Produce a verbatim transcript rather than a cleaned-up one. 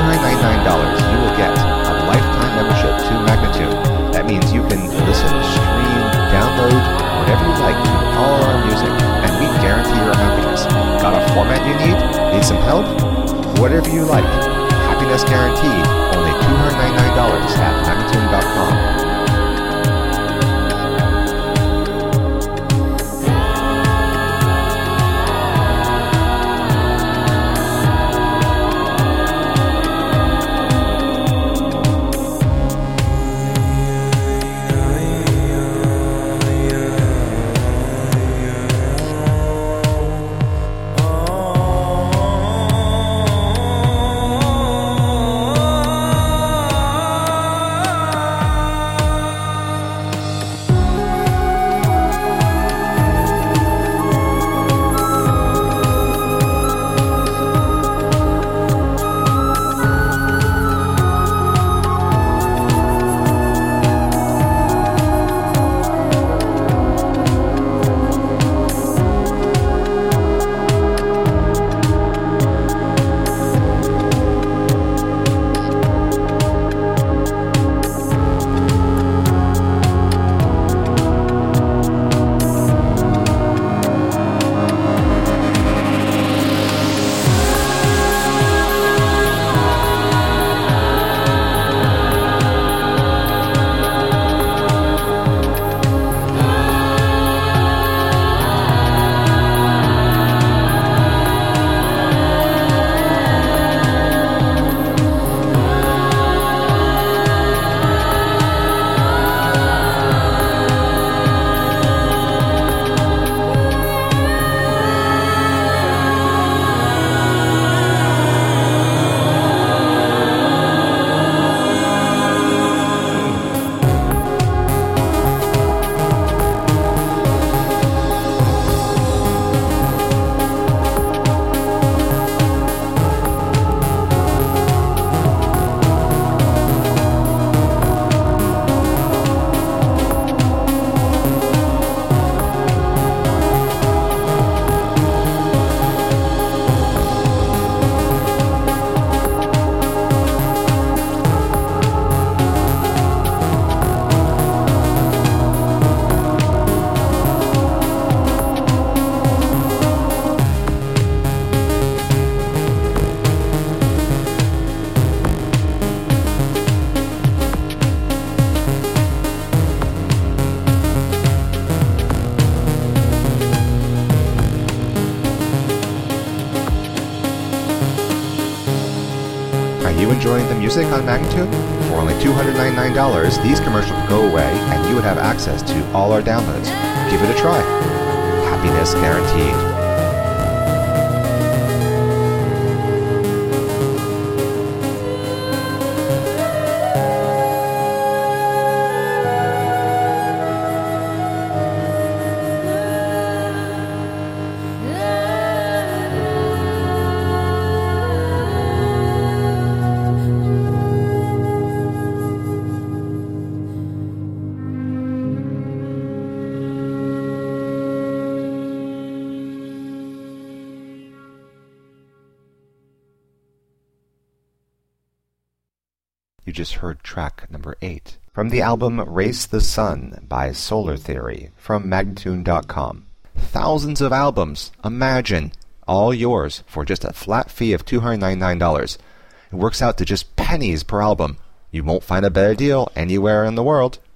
two hundred ninety-nine dollars, you will get a lifetime membership to Magnatune. That means you can listen, stream, download, whatever you like to all our music, and we guarantee your happiness. Got a format you need? Need some help? Whatever you like. Happiness guaranteed. Only two hundred ninety-nine dollars at Magnatune dot com. Enjoying the music on Magnatune? For only two hundred ninety-nine dollars, these commercials would go away and you would have access to all our downloads. Give it a try. Happiness guaranteed. You just heard track number eight from the album Race the Sun by Solar Theory from Magnatune dot com. Thousands of albums, imagine, all yours for just a flat fee of two hundred ninety-nine dollars. It works out to just pennies per album. You won't find a better deal anywhere in the world.